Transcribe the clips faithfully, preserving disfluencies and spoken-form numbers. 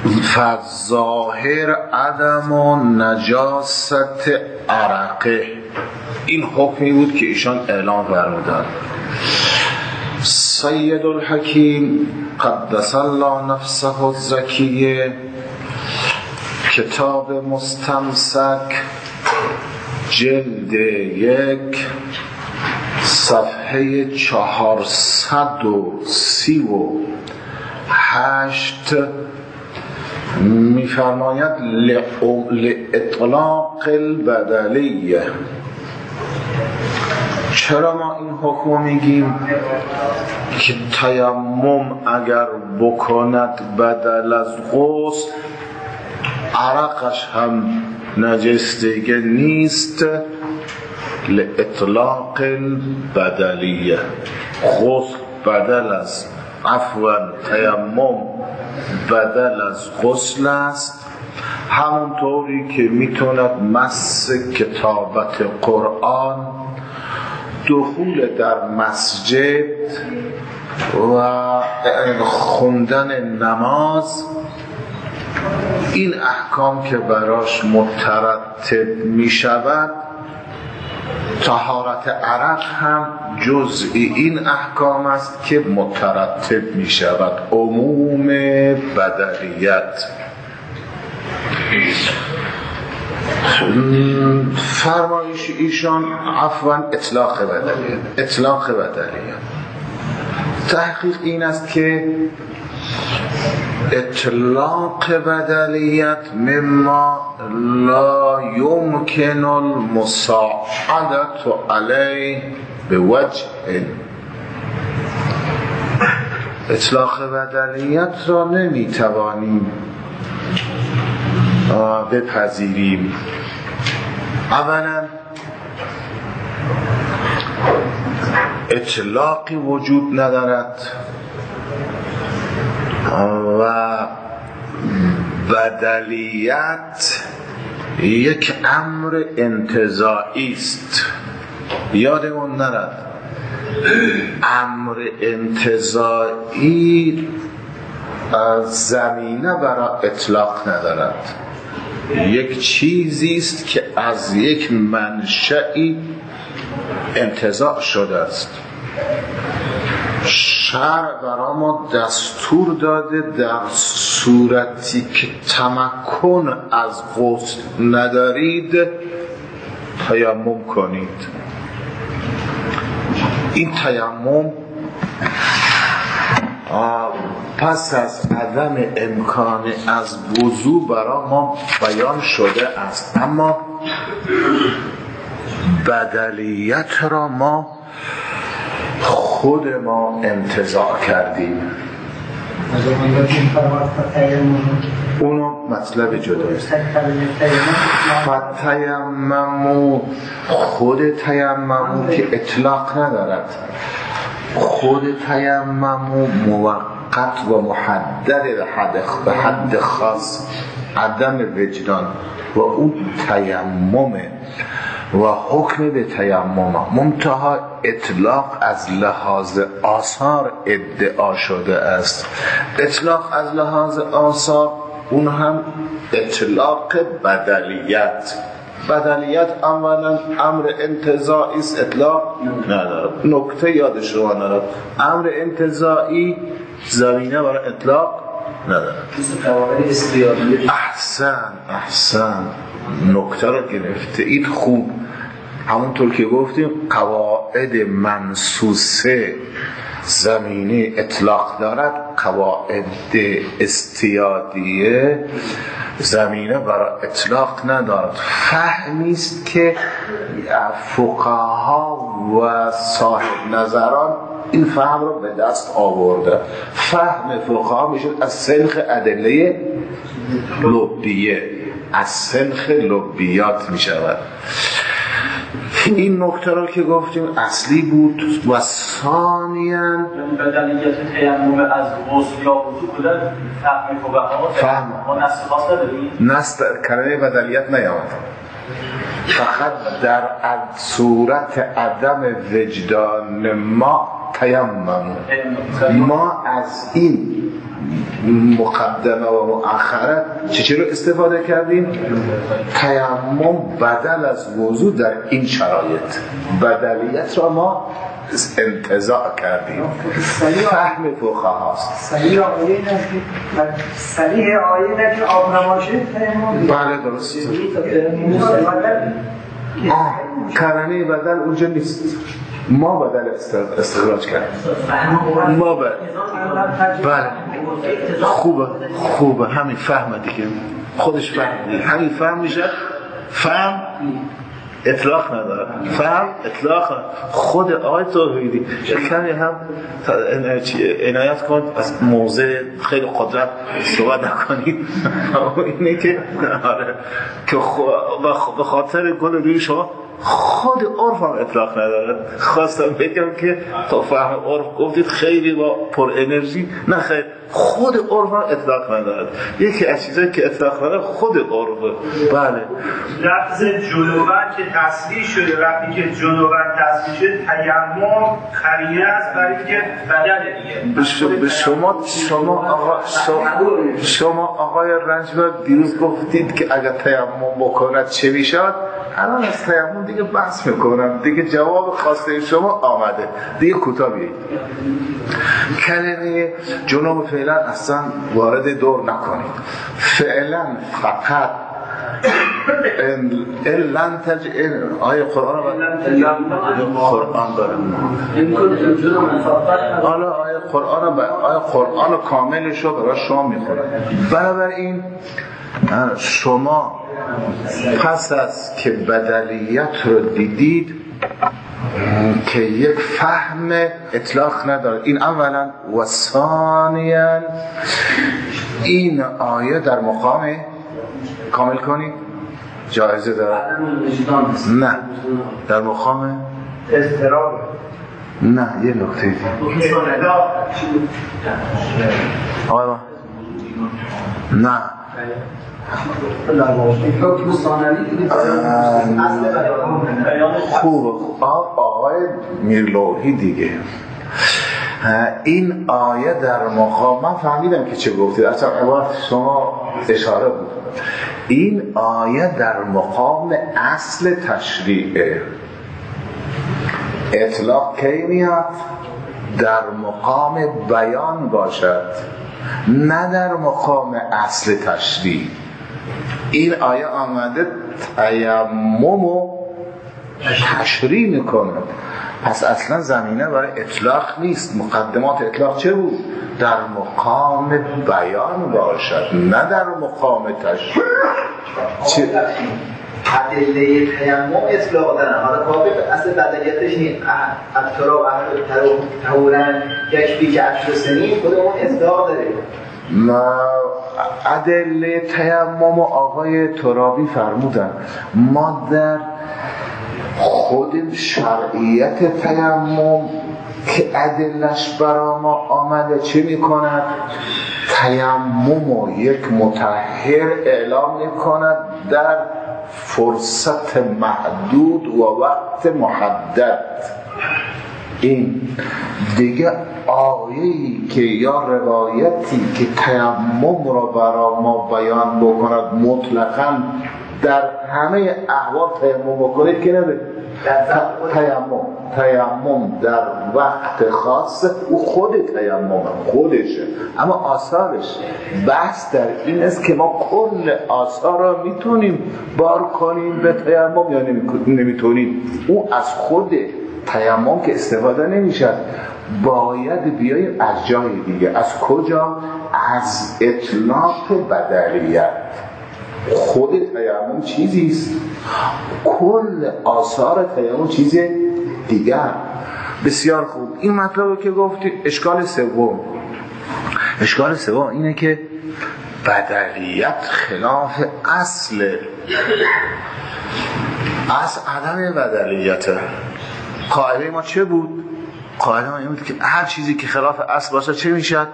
فظاهر عدم و نجاست عرقه، این حکمی بود که ایشان اعلام فرمودند. سید الحکیم قدس الله نفسه الزکیه، کتاب مستمسک، جلد یک، صفحه چهارصد و سی و هشت می‌فرماید لإطلاق البدلیه. چرا ما این حکم میگیم که تیمم اگر بکند بدل از غسل، عرقش هم نجس دیگه نیست؟ لإطلاق البدلیه، غسل بدل از عفوا تیمم بدل از غسل است، همونطوری که میتوند مس کتابت قرآن، دخول در مسجد و خوندن نماز، این احکام که براش مترتب می شود، طهارت عرق هم جزئی این احکام است که مترتب می شود. عموم بدلیت. فرمایش ایشان عفوا اطلاق بدلیت. اطلاق بدلیت تحقیق این است که اطلاق بدلیت مما لا يمكن المساعدة عليه بوجه. اطلاق بدلیت را نمیتوانیم بپذیریم. اولا اطلاقی وجود ندارد و بدلیت یک امر انتزاعی است. یادمون نرد امر انتزاعی زمینه برای اطلاق ندارد. یک چیزی است که از یک منشئی انتزاع شده است. شرع برای ما دستور داده در صورتی که تمکن از غسل ندارید تیمم کنید. این تیمم پس از عدم امکان از وضو برای ما بیان شده است، اما بدلیت را ما خود ما انتزاع کردیم. اونو مطلب جداست. فتیممو، خود تیممو که اطلاق ندارد، خود تیممو موقت و محدد به حد خاص، عدم وجدان و اون تیممه و حکم به تیمم، منتها اطلاق از لحاظ آثار ادعا شده است. اطلاق از لحاظ آثار اون هم اطلاق بدلیت. بدلیت اولا امر انتزاعی است، اطلاق ندارد. نکته یاد شما ندارد، امر انتزاعی زمینه برای اطلاق ندارد. احسن احسن نکته رو گرفته اید خوب. همونطور که گفتیم قواعد منصوصه زمینه اطلاق دارد، قواعد استیادیه زمینه برای اطلاق ندارد. فهمی است که فقها و صاحب نظران این فهم رو به دست آورده. فهم فقها میشه از سنخ ادله لبیه، از سنخ لبیات میشود. این نکته را که گفتیم اصلی بود. و ثانیاً بدلیت تیمم از غسل یا وضو بودن فهم فقها فهم ما نص خاص نداریم. نص کلمه بدلیت نیامد، فقط در صورت عدم وجدان ما تیمم، ما از این مقدمه و مؤخره چه چی رو استفاده کردیم؟ تیمم بدل از وضو در این شرایط، بدلیت را ما انتزاع کردیم. فهم فقها هست. صحیح آیه نه صحیح آیه نه که آب نماشه تیمم. بله درست. آه کلمه بدل اونجا نیست، ما بدل استخراج کردیم. ما بدل. بله خوبه خوبه همین فهمه دیگه، خودش فهم دیگه. همین فهم میشه. فهم اطلاق نداره، فهم اطلاق نداره. خود آیه توحیدی کمی هم عنایت کن از موضع خیلی قدرت صحبت نکنید. اینه که آره که به خاطر گل روی شما خود عرف هم اطلاق نداره. خواستم بگم که تا فهم عرف گفتید خیلی با پر انرژی، نه خیلی خود عرف هم اطلاق نداره. یکی از چیزایی که اطلاق نداره خود عرفه. بله لفظ جنوبت که تصریح شده، وقتی که جنوبت تصریح شده تیمم قرینه است برای اینکه بدل دیگه. به شما شما آقا شما, شما آقای رنجبر دیروز گفتید که اگر تیمم بکند چه میشد؟ الان از تیمم دیگه بحث میکنم دیگه، جواب خواسته شما آمده دیگه، کوتاه بیایید. کلمه جنوب فعلا اصلا وارد دور نکنید، فعلا فقط لن تج آیه قرآن رو قرآن دارم حالا آیه قرآن رو آیه قرآن کاملش رو برای شما میخونم. بنابراین شما پس از که بدلیت رو دیدید که یک فهم اطلاق نداره، این اولا، و ثانیاً این آیه در مقام کامل کنید جایزه داره؟ نه در مقام استراب. نه یه نکته دید آقا نه خوب آقای میرلوحی دیگه این آیه در مقام، من فهمیدم که چه گفتید، اصلا عبارت شما اشاره بود، این آیه در مقام اصل تشریعه. اطلاق کی میاد؟ در مقام بیان باشد، نه در مقام اصل تشریع. این آیه آمده تیممو تشریع میکنه، پس اصلا زمینه برای اطلاق نیست. مقدمات اطلاق چه بود؟ در مقام بیان باشد، نه در مقام تشریع. چه؟ ادله تیمم اطلاق دارن. حالا کافی اصل بدلیتش نیست. اطلاق تهورن یکفی که عشر سنین خود اون اطلاق داره. ادله تیمم آقای ترابی فرمودن ما در خود شرعیت تیمم که ادلش برا ما آمده چه میکند؟ تیمم یک مطهر اعلام میکند در فرصت محدود و وقت محدد. این دیگه آیه‌ای که یا روایتی که تیمم را برا ما بیان بکند مطلقاً در همه احوال تیمم بکنید که نبید. تیمم تیمم در وقت خاص او خود تیمم خودشه، اما آثارش بحث در این است که ما کل آثار را میتونیم بار کنیم به تیمم یا نمیتونیم. او از خود تیمم که استفاده نمیشد، باید بیاییم از جای دیگه. از کجا؟ از اطلاق بدلیت. خود تیمم چیزیست، کل آثار تیمم چیز دیگر. بسیار خوب. این مطلب که گفتی. اشکال سوم اشکال سوم اینه که بدلیت خلاف اصل از عدم بدلیت. قاعده ما چه بود؟ قاعده ما این بود که هر چیزی که خلاف اصل باشه چه میشد؟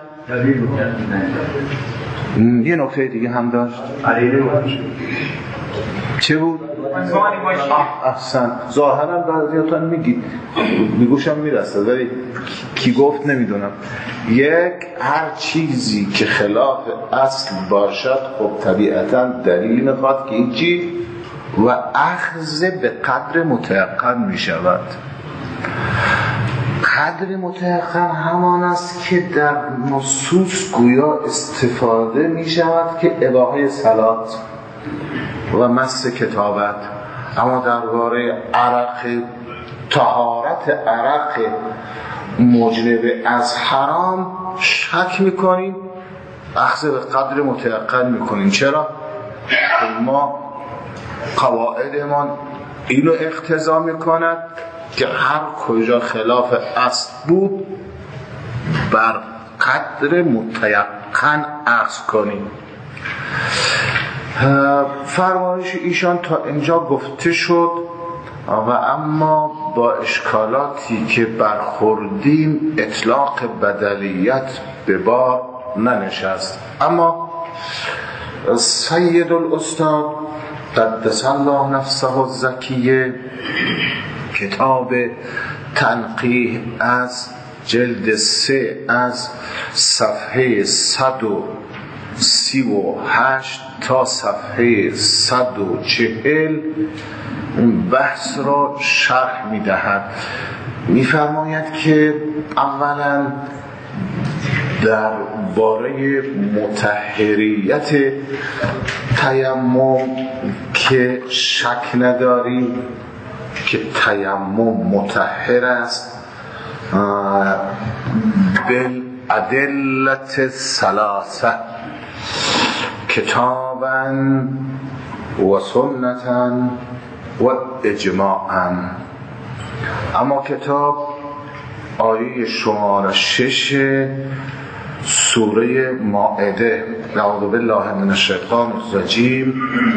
یه نکته دیگه هم داشت. چه بود؟ احسن ظاهرا بعضیاتون میگید میگوشم میرسه ولی کی گفت نمیدونم. یک هر چیزی که خلاف اصل باشد خب طبیعتا دلیل میخواد که این چی و اخذ به قدر متيقن میشود. قدر متيقن همان است که در نصوص گویا استفاده میشود که اباحه صلات و مس کتابت، اما درباره عرق طهارت عرق موجب از حرام شک میکنیم، اخذ به قدر متيقن میکنیم. چرا؟ ما قواعدمان اینو اقتضا میکند که هر کجا خلاف اصل بود بر قدر متيقن اخذ کنیم. فرمایش ایشان تا اینجا گفته شد و اما با اشکالاتی که برخوردیم اطلاق بدلیت به بار ننشست. اما سید الاستاد قدس الله نفسه الزکیه کتاب تنقیح از جلد سه از صفحه صد و سی و هشت تا صفحه صد و چهل بحث را شرح می دهد. می فرماید که اولا در باره مطهریت تیمم که شک نداریم که تیمم مطهر است بالادلة ثلاثه کتابا و سنتا و اجماعا. اما کتاب آیه شماره شش سوره مائده اعوذ بالله من الشیطان الرجیم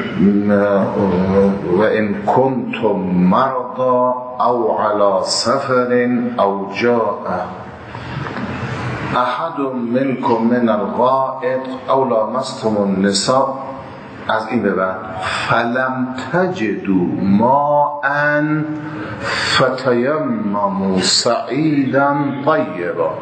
و ان کنتم مرضى او على سفر او جاء احد منكم من الغائط او لامستم النساء از این به بعد فلم تجدوا ماء فتیمموا صعیدا طیبا.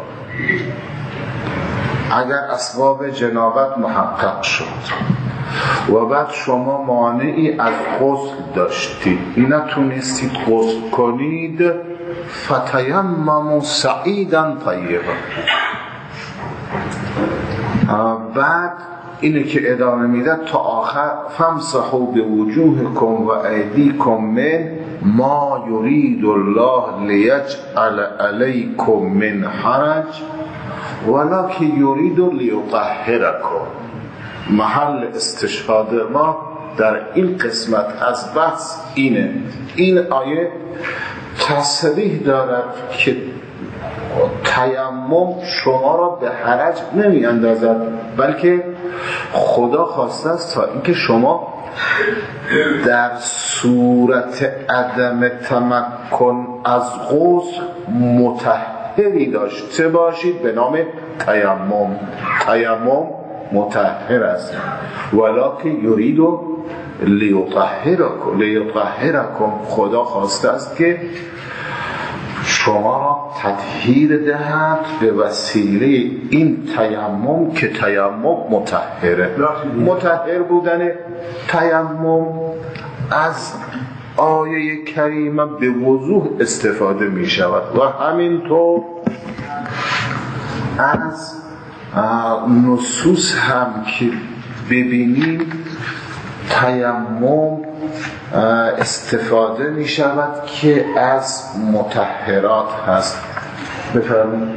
اگر اسباب جنابت محقق شد و بعد شما مانعی از غسل داشتید نتونستید غسل کنید فتیمموا صعیدا طیبا. بعد اینه که ادامه میده تا آخر فامسحوا بوجوهکم و ایدیکم من ما یرید الله لیجعل علیکم من حرج ولکن یرید لیطهرکم. محل استشهاد ما در این قسمت از بحث اینه. این آیه تصریح دارد که تیمم شما را به حرج نمی اندازد بلکه خدا خواسته است تا اینکه شما در صورت عدم تمکن از غسل مطهری داشته باشید به نام تیمم. تیمم مطهر است ولکن یرید لیطهرکم لیطهرکم. خدا خواسته است که شما را تطهیر دهد به وسیله این تیمم که تیمم مطهره. مطهر بودن تیمم از آیه کریمه به وضوح استفاده می شود و همینطور از نصوص هم که ببینیم تیمم استفاده می شود که از مطهرات هست. بفرمایید.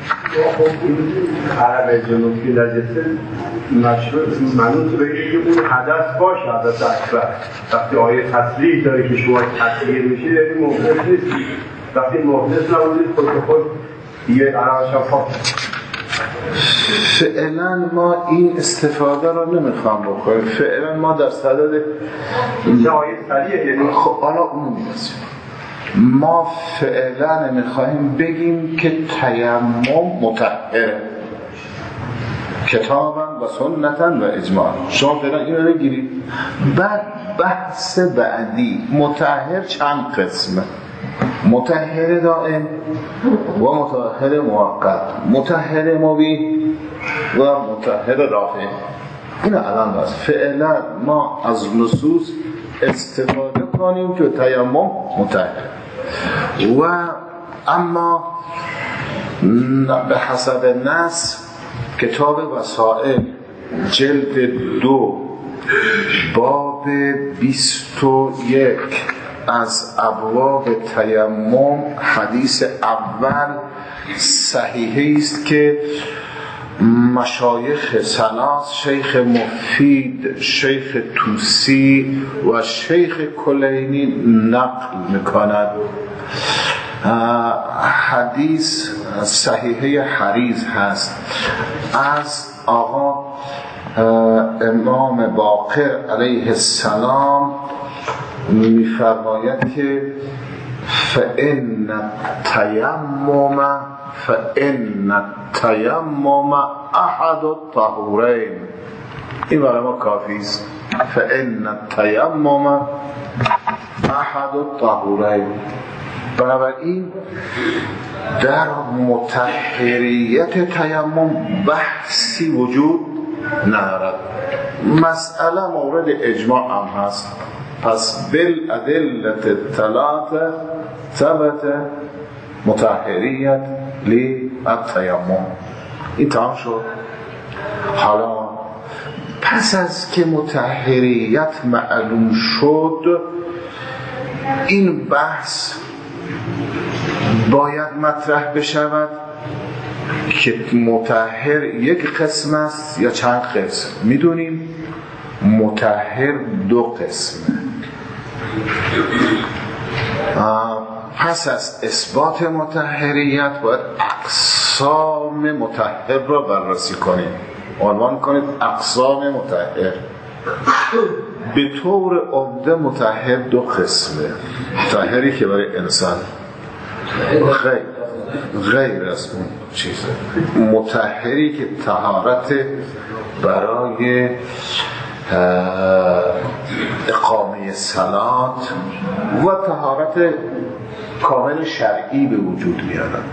عرب جنوبی نجسه منوط به اینکه اون حدث باشه، حدث اکبر. وقتی آیه تصریح داره که شما تطهیر میشه یعنی محدث نیستی. وقتی محدث نبودید خود به خود یه عربش هم پاک. فعلا ما این استفاده رو نمیخوام بکنیم. فعلا ما در صدد این آیه صریحه یعنی خب حالا اون میرسیم. ما فعلا میخوایم بگیم که تیمم مطهره کتابا و سنتا و اجماع. شما فعلا اینو بگیرید. بعد بحث بعدی مطهر چند قسمه؟ مطهر دائم و مطهر موقت، مطهر مبیح و مطهر رافع. این الان بس فعلا ما از نصوص استفاده کنیم که تیمم مطهر. و اما به حسب نص کتاب وسائل جلد دو باب بیست و یک از ابواب تیمم حدیث اول صحیحه است که مشایخ سلاس، شیخ مفید، شیخ توسی و شیخ کلینی نقل میکند. حدیث صحیحه حریز هست از آقا امام باقر علیه السلام، میفرماید که فإن التیمم فإن التیمم احد الطهورین. این برای ما کافی است. فإن التیمم احد الطهورین. بنابراین در مطهریت تیمم بحثی وجود ندارد. مسئله مورد اجماع هم هست. پس بالادله الثلاثه ثبت مطهریت للتیمم. این تمام شد. حالا پس از که مطهریت معلوم شد، این بحث باید مطرح بشود که مطهر یک قسم است یا چند قسم. میدونیم مطهر دو قسمه. پس از اثبات مطهریت باید اقسام مطهر را بررسی کنیم. عنوان کنید اقسام مطهر. به طور عمده مطهر دو قسمه. مطهری که برای انسان غیر غیر از اون چیزه. مطهری که طهارت برای اقامه صلات و طهارت کامل شرعی به وجود میارن.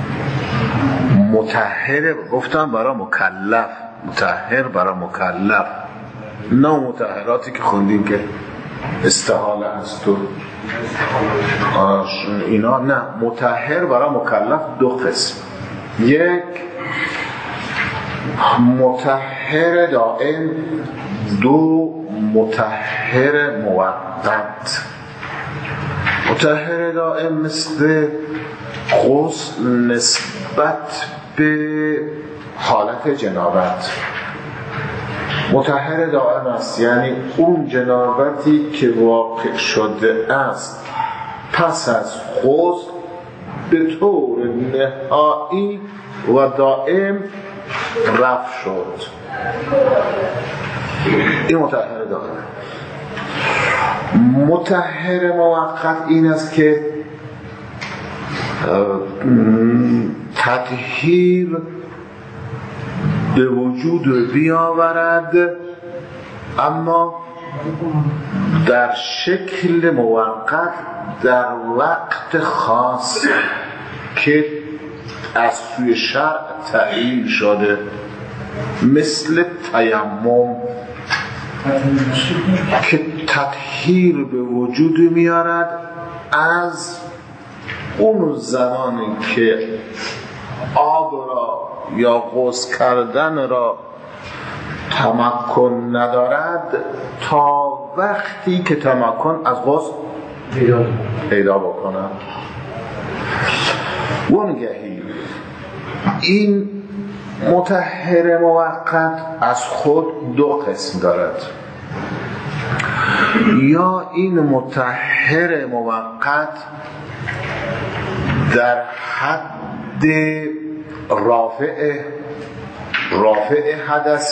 مطهر گفتم برای مکلف، مطهر برای مکلف، نه مطهراتی که خوندیم که استحاله هست و اینا. نه، مطهر برای مکلف دو قسم. یک مطهر دائم، دو مطهر موقت. مطهر دائم مثل غسل نسبت به حالت جنابت. مطهر دائم است یعنی اون جنابتی که واقع شده است پس از غسل به طور نهایی و دائم رفع شد. این مطهر دائم. مطهر موقت این است که تطهیر به وجود بیاورد اما در شکل موقت در وقت خاص که از سوی شرع تعیین شده، مثل تیمم که تطهیر به وجود میارد از اون زمانی که آب را یا غسل کردن را تمکن ندارد تا وقتی که تمکن از غسل پیدا بکنم. وانگهی این مطهر موقت از خود دو قسم دارد. یا این مطهر موقت در حد رافع رافع حدث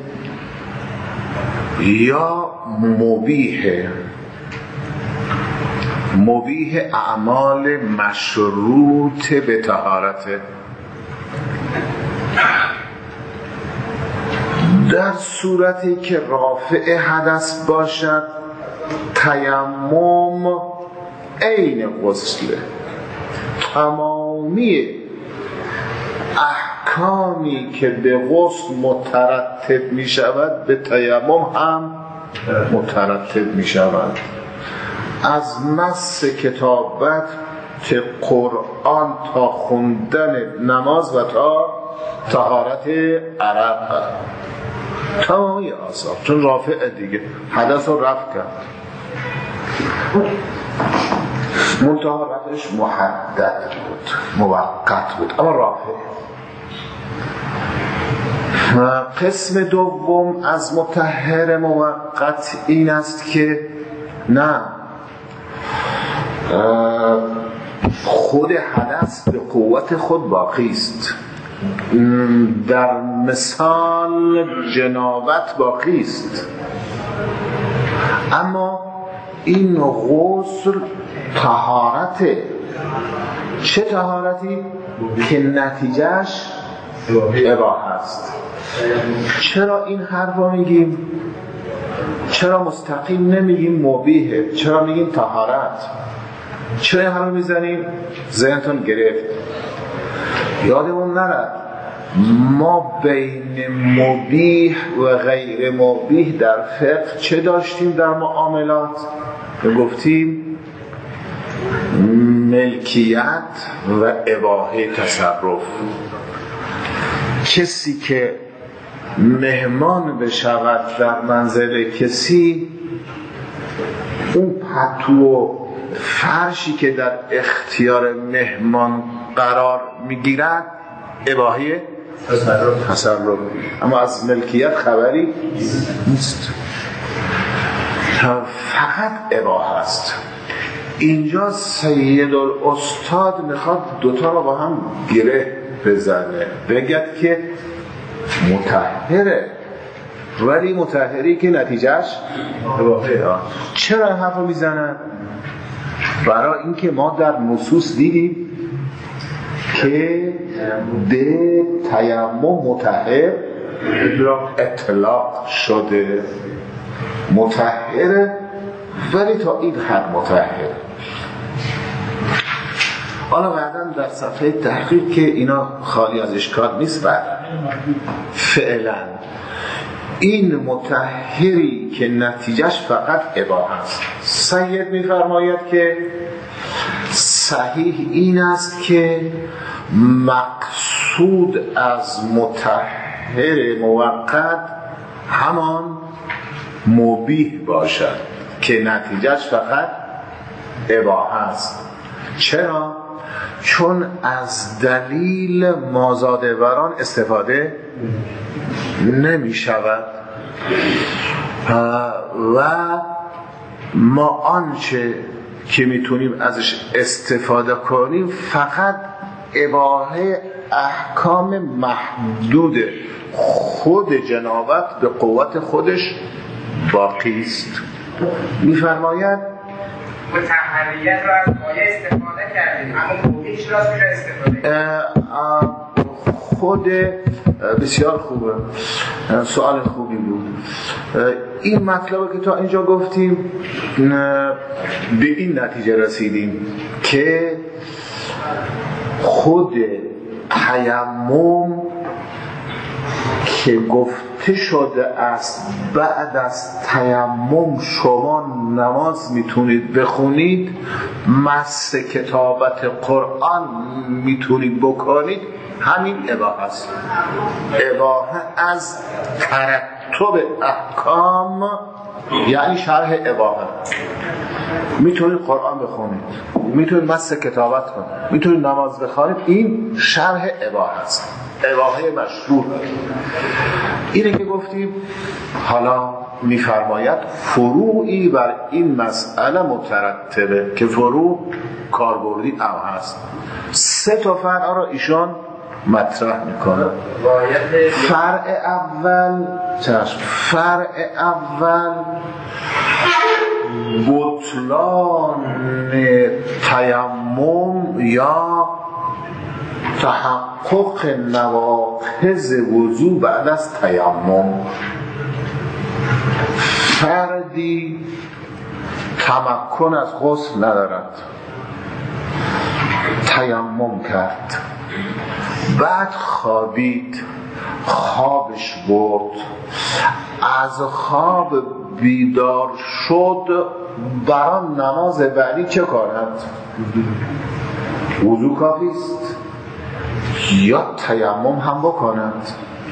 یا مبیح مبیح اعمال مشروط به طهارت. در صورتی که رافع حدث باشد تیمم عین غسله، تمامی احکامی که به غسل مترتب می شود به تیمم هم مترتب می شود، از مس کتابت که قرآن تا خوندن نماز و تا طهارت عرق، تمامی آثار، چون رافع دیگه حدث رو رفع کرد، منتها رفعش محدد بود، موقت بود، اما رافع. قسم دوم از مطهر موقت این است که نه، خود حدث به قوت خود باقی است، در مثال جنابت باقی است، اما این غسل طهارت. چه طهارتی؟ که نتیجهش اباحه است. چرا این حرف رو میگیم؟ چرا مستقیم نمیگیم مبیحه؟ چرا میگیم طهارت؟ چرا این حرف رو میزنیم؟ ذهنتون گرفت. یادمون نرد ما بین مبیح و غیر مبیح در فقه چه داشتیم در معاملات؟ گفتیم ملکیت و اباحه تصرف. کسی که مهمان بشود در منزل کسی، اون پتو و فرشی که در اختیار مهمان قرار میگیرد اباحه تصرف، اما از ملکیت خبری نیست، فقط اباحه است. اینجا سید الاستاد میخواد دوتا رو با هم گره بزنه، بگد که مطهره، ولی مطهری که نتیجهش اباحه. چرا این حرف رو میزنن؟ برای اینکه ما در نصوص دیدیم که به تیمم مطهر اطلاق شده، مطهره ولی تا این حد مطهر. حالا بعداً در صفحه تحقیق که اینا خالی از اشکال نیست، بعد فعلا این مطهری که نتیجهش فقط اباحه است. سید میفرماید که صحیح این است که مقصود از مطهر موقت همان مبیح باشد که نتیجهش فقط اباحه است. چرا؟ چون از دلیل مازاده بران استفاده نمی شود و ما آنچه که میتونیم ازش استفاده کنیم فقط اباحه احکام محدود خود جنابت به قوت خودش باقی است. میفرماید مطهریت رو از آیه استفاده کردیم، اما موقعیش رو از کجا استفاده؟ خود بسیار خوبه، سوال خوبی بود. این مطلب که تا اینجا گفتیم به این نتیجه رسیدیم که خود تیمم که گفته شده است بعد از تیمم شما نماز میتونید بخونید، مس کتابت قرآن میتونید بکنید، همین اباحه است. اباحه از ترتب احکام یعنی شرح اباحه. میتونید قرآن بخونید، میتونید مس کتابت کنید، میتونید نماز بخونید، این شرح اباحه است، اباحه مشروع. اینه که گفتیم. حالا میفرماید فروعی بر این مسئله مترتبه که فروع کاربردی او هست. سه تا فرع را ایشان مطرح میکنه. فرع اول چشم فرع اول بطلان تیمم یا تحقق نواقض وضو بعد از تیمم. فردی تمکن از غسل ندارد، تیمم کرد، بعد خوابید، خوابش برد، از خواب بیدار شد، برای نماز بعدی چه کند؟ وضو کافی است یا تیمم هم بکند؟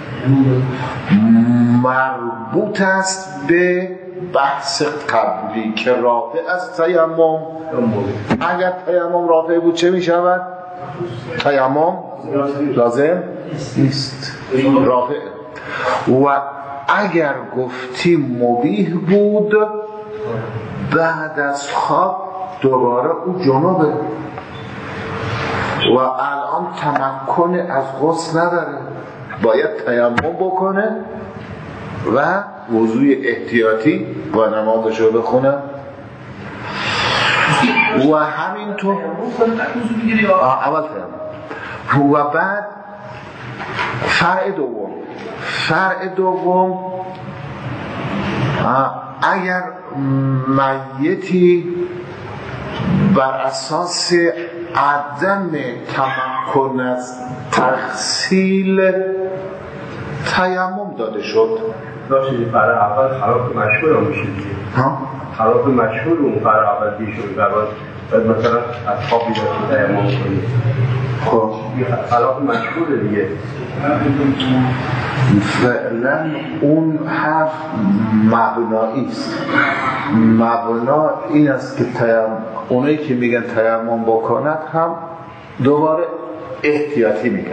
مربوط است به بحث قبلی که رافع از تیمم. اگر تیمم رافع بود چه می شود؟ تیمم لازم نیست، رافع. و اگر گفتی مبیح بود، بعد از خواب دوباره او جنوبه و الان تمکن از غسل نداره، باید تیمم بکنه و وضوی احتیاطی و نمازشو بخونه. و همینطور اول تیمم و بعد فرع دوم. فرع دوم اگر میتی بر اساس عدم تمکن از تغسیل تیمم داده شد، داشتی فرع اول خراب مشهور هم میشه دیگه، خراب مشهور اون فرع اول دیگه شد، باید مثلا از خواب بیدار شد تیمم کنید. خب خراب مشهوره دیگه. فعلا اون حرف مبنایی است. مبنا این است که تیمم، اونایی که میگن تیمم بکند هم دوباره احتیاطی میگن.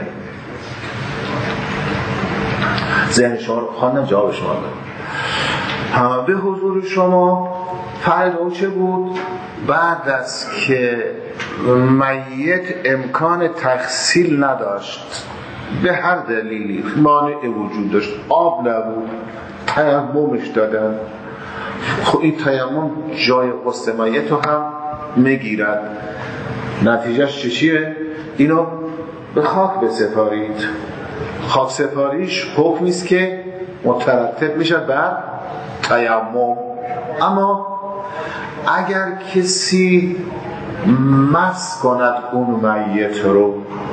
ذهن شما خواندم جواب شما دارم. به حضور شما فرض اون چه بود؟ بعد از که میت امکان تغسیل نداشت، به هر دلیلی مانع وجود داشت، آب نبود، تیممش دادن، خب این تیمم جای غسل میت رو هم میگیرد. نتیجهش چه چیه؟ اینو به خاک بسپارید. خاک سپاریش حکمی است که مترتب میشه بر تیمم. اما اگر کسی مس کند اون میت رو،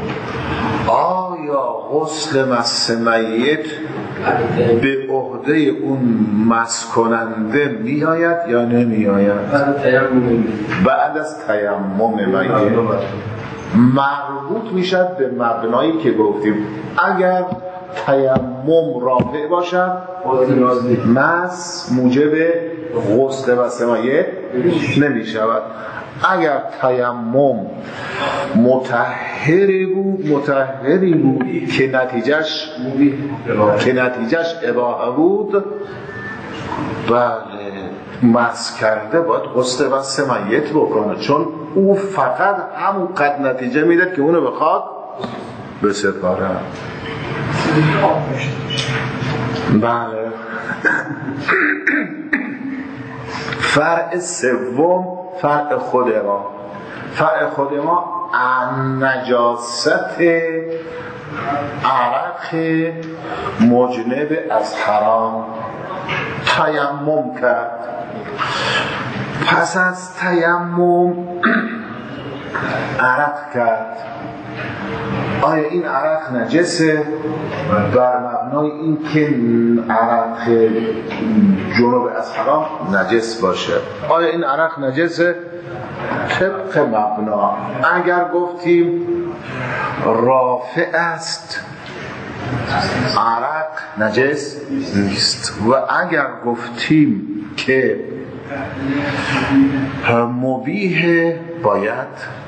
آیا غسل مس میت به عهده اون مس کننده می آید یا نمی آید؟ بعد از تیمم میت مربوط میشد به مبنایی که گفتیم. اگر تیمم رافع باشد، مس موجب غسل مس میت نمی شود. اگر تیمم مطهری بود مطهری بود که نتیجهش که نتیجهش اباحه بود، بله مس کرده باید غسل مس میت بکنه، چون او فقط همون قد نتیجه میداد که اونو به خاک بسپاره. بله. فرع سوم فرع خود ما. فرع خود ما نجاست عرق مجنب از حرام. تیمم کرد، پس از تیمم عرق کرد، آیا این عرق نجسه؟ بر مبنای این که عرق جنوب از حرام نجس باشه. آیا این عرق نجسه؟ طبق مبنا اگر گفتیم رافع است، عرق نجس نیست. و اگر گفتیم که مبیح، باید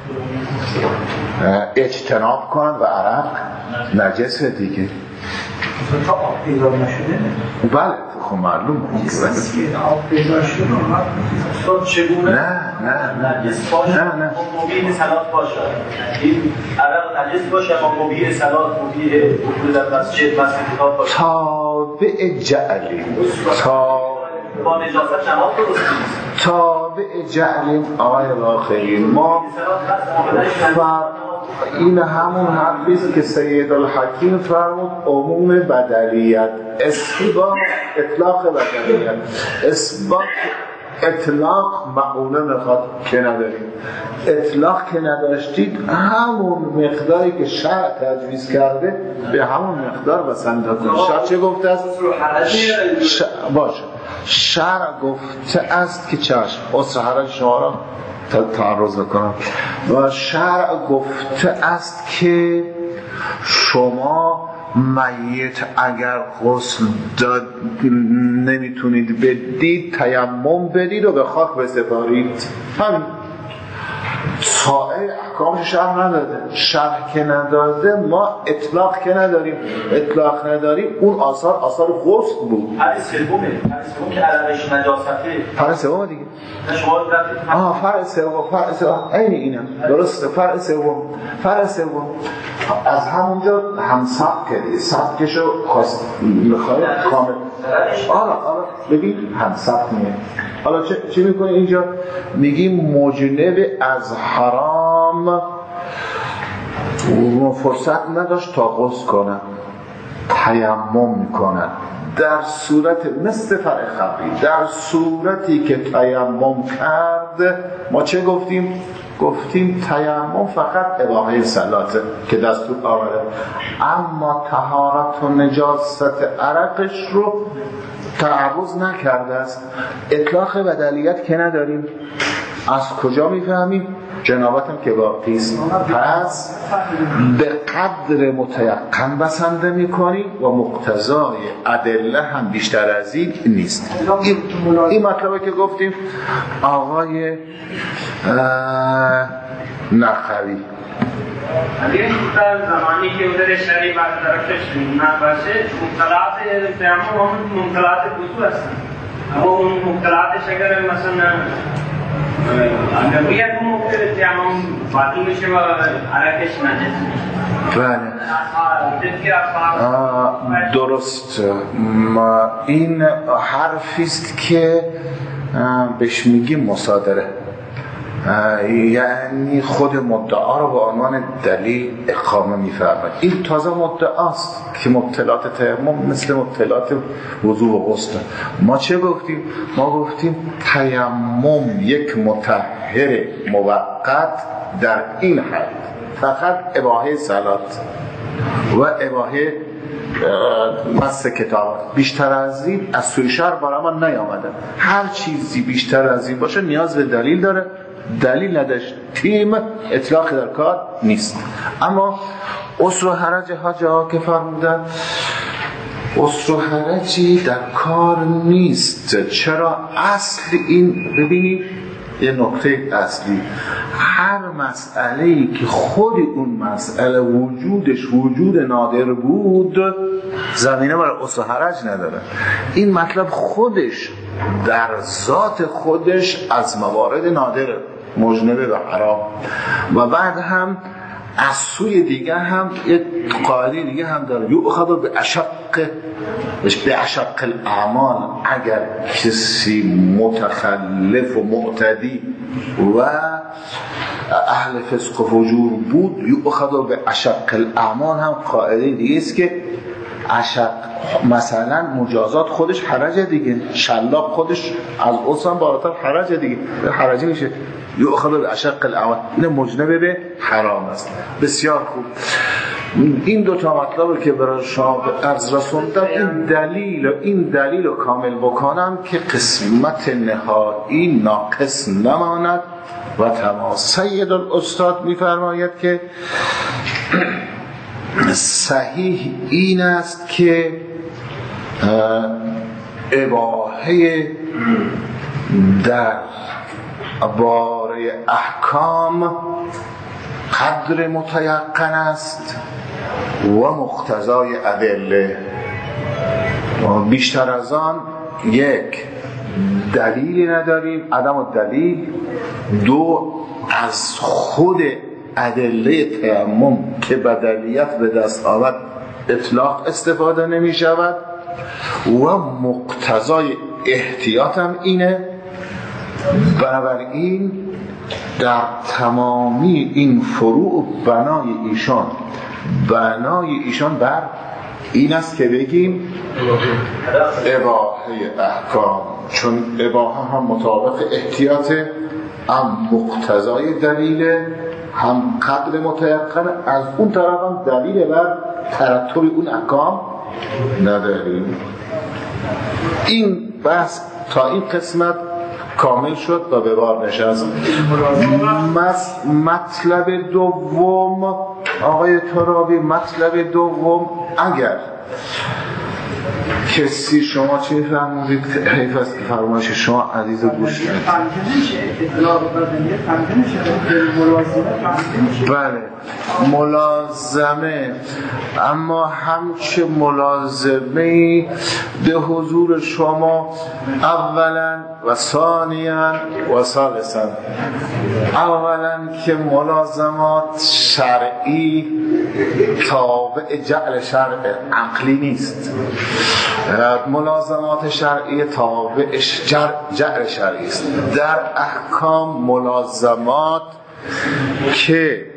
اجتناب کن و عرق نجسه دیگه. تا آب پیدا نشده؟ بله خب معلوم که آب پیدا شده استاد چگونه؟ نه نه نجس باشه نه نه مبیح صلات باشه، این عرق نجس باشه اما مبیح صلات مبیح دخول در مسجد مسجد باشه. تابع جعلی تا با نجاست نماز درست نیست. تابع جعلی آقای آخرین ما این همون حرفیست که سید الحکیم فرمود عموم بدلیت، اثبات اطلاق بدلیت، اثبات اطلاق معونه میخواد که نداریم. اطلاق که نداشتید همون مقداری که شرع تجویز کرده به همون مقدار بسنده کنید. شرع چه گفته است؟ ش... باشه شرع گفته است که چشم اصر حرج شما را تعرض بکنم و شرع گفته است که شما میت اگر غسل داد نمیتونید بدید تیمم بدید و به خاک بسپارید. همین سائر احکامش شرح نداده. شرح که نداده ما اطلاق که نداریم. اطلاق نداریم اون آثار آثار غسل بود. حدیث سومه حدیث سوم که علمش نجاسته. فرع سوم دیگه. شما رفتید آه فرع سوم فرع سوم عین اینه. درسته فرع سوم فرع سوم از همونجا هم سبک سبکشو خواست میخواد کامل. آره آره ببین هم سبک میه. حالا چه چی میکنه اینجا؟ میگیم مجنب از حرام فرصت نداشت تا غسل کنه تیمم میکنه. در صورت مثل فرع خبری در صورتی که تیمم کرد ما چه گفتیم؟ گفتیم تیمم فقط اباحه صلاته که دستور آمده، اما طهارت و نجاست عرقش رو تعرض نکرده است. اطلاق بدلیت که نداریم. از کجا میفهمیم؟ جنابتم که باقی است. پس به قدر متیقن بسنده میکنیم و مقتضای ادله هم بیشتر از این نیست. این, این مطلبه که گفتیم آقای نخوی اگر در زمانی که اون شریع برطرفش نباشه مبتلات تیمم هم مبتلات وضو هستن، اما اون مبتلاتش اگر مثلا اگر بیاد مبتل تیمم باقی میشه و عرقش نجس. بله درست. این حرفیست که بهش میگیم مصادره، یعنی خود مدعا رو به عنوان دلیل اقامه می‌فرماید. این تازه مدعاست که مبتلات تیمم مثل مبتلات وضو و غسل. ما چه گفتیم؟ ما گفتیم تیمم یک مطهر موقت در این حد فقط اباحه صلات و اباحه مس کتاب. بیشتر از این از سوی شرع برای ما نیامده. هر چیزی بیشتر از این باشه نیاز به دلیل داره. دلیل نداشت تیم اطلاق در کار نیست. اما اسر و حرج حاجا که فرمودن اسر و حرجی در کار نیست. چرا؟ اصل این ببینید یه نکته اصلی، هر مسئله‌ای که خود اون مسئله وجودش وجود نادر بود زمینه برای اسر و حرج نداره. این مطلب خودش در ذات خودش از موارد نادره، مجنبه و حرام. و بعد هم از سوی دیگه هم یک قاعده دیگه هم داره، یؤخذ به اشق به اشق الاعمال. اگر کسی متخلف و معتدی و اهل فسق و فجور بود، یؤخذ به اشق الاعمال هم قاعده دیگه است که اشق مثلا مجازات خودش حرج دیگه، شلاق خودش از اصلا بالاتر حرج دیگه، حرجی میشه. یؤخذ به اشق الاعمال این مجنب به حرام است. بسیار خوب. این دو تا مطلبی که برای شما عرض رسوندم این دلیل و این دلیل رو کامل بکنم که قسمت نهایی ناقص نماند و تمام. سید الاستاد میفرماید که صحیح این است که اباحه در باره احکام قدر متیقن است و مقتضای ادله. بیشتر از آن یک دلیلی نداریم، عدم الدلیل. دو از خود ادله تیمم که بدلیت به دست آورد اطلاق استفاده نمی شود و مقتضای احتیاط هم اینه. بنابراین در تمامی این فروع بنای ایشان بنای ایشان بر این است که بگیم اباحه احکام، چون اباحه هم مطابق احتیاط، هم مقتضای دلیل، هم قدر متیقن، از اون طرف هم دلیل بر ترتب اون احکام نداریم. این بحث تا این قسمت کامل شد و به بار نشست. مطلب دوم آقای ترابی، مطلب دوم، اگر کسی شما چی فرمودید؟ حیف است فرمایش شما عزیز گوش کنید. بله ملازمه، اما همچه ملازمه به حضور شما اولا و ثانیا و ثالثا. اولا که ملازمات شرعی تابع جعل شرع عقلی نیست، ملازمات شرعی تابع جعل شرعی است. در احکام ملازمات که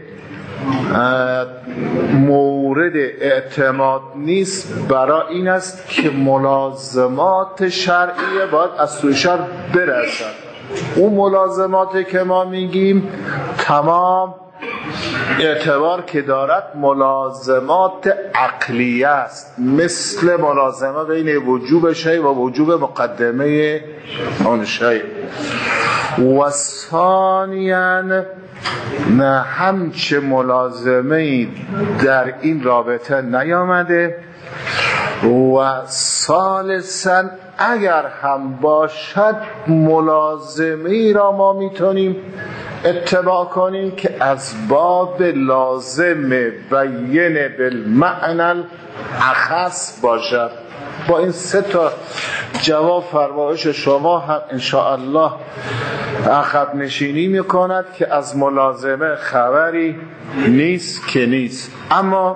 مورد اعتماد نیست برای این است که ملازمات شرعی باید از سوی شرع برسند. اون ملازماتی که ما میگیم تمام اعتبار که دارد ملازمات عقلیه است، مثل ملازمه بین وجوب شیء و وجوب مقدمه آن شیء. و ثانیاً نه همچه ملازمه در این رابطه نیامده. و ثالثاً اگر هم باشد ملازمه را ما میتونیم اتباع کنیم که از باب لازم بیین بالمعنى اخص باشد. با این سه تا جواب فرمایش شما هم انشاءالله عقب نشینی میکند که از ملازمه خبری نیست که نیست. اما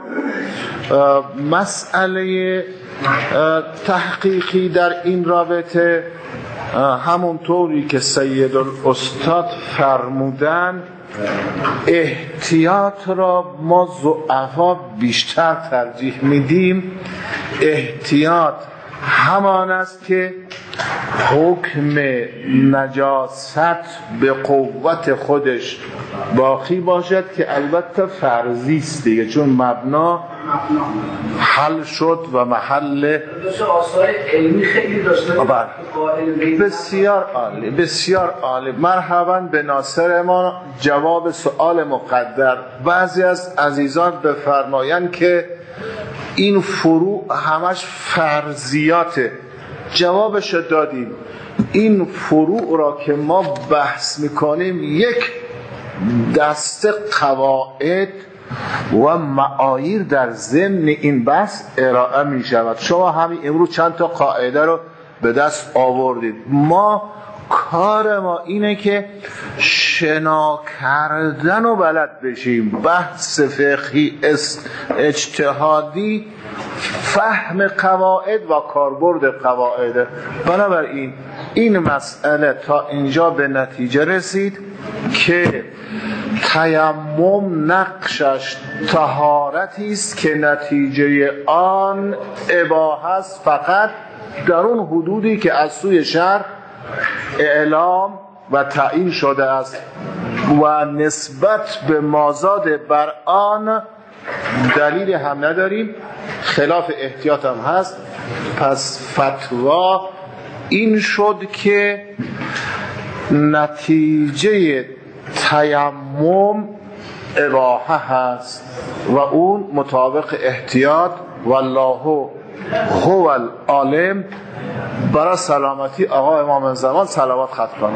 مسئله تحقیقی در این رابطه همونطوری که سید الاستاد فرمودن، احتیاط را ما ضعفا بیشتر ترجیح میدیم. احتیاط همان است که حکم نجاست به قوت خودش باقی باشد، که البته فرضی است دیگه، چون مبنا حل شد و محل آثار علمی خیلی داشته. بسیار عالی، بسیار عالی. مرحبا به ناصر ما. جواب سؤال مقدر. بعضی از عزیزان بفرمایند که این فروع همش فرضیاته. جوابش دادیم. این فروع را که ما بحث میکنیم یک دسته قواعد و معایر در ضمن این بحث ارائه می شود. شما همین امروز چند تا قاعده رو به دست آوردید. ما کار ما اینه که شنا کردن و بلد بشیم، بحث فقهی اجتهادی، فهم قواعد و کاربرد قواعد. بنابراین این مسئله تا اینجا به نتیجه رسید که تیمم نقشش طهارتی است که نتیجه آن اباحه است، فقط در اون حدودی که از سوی شرع اعلام و تعیین شده است و نسبت به مازاد بر آن دلیل هم نداریم، خلاف احتیاط هم هست. پس فتوا این شد که نتیجه تیمم اباحه هست و اون مطابق احتیاط. والله هو العالم. برای سلامتی آقا امام زمان صلوات ختم کنید.